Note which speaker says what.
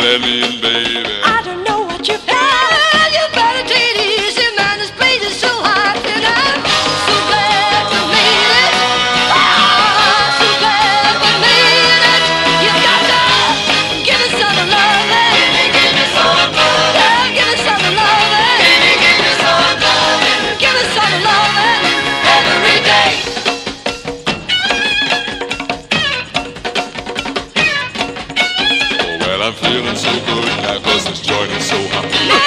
Speaker 1: mean, baby?
Speaker 2: I don't know what you've done. You better take it easy, man. This place is so hot, and I'm so glad we made it. Oh, so glad we made it. You got to give me some loving. Give me some loving. Yeah, give me some loving. Give me some loving. Give me some loving every day.
Speaker 1: Oh, well, I'm feeling so good now 'cause this joint is so hot.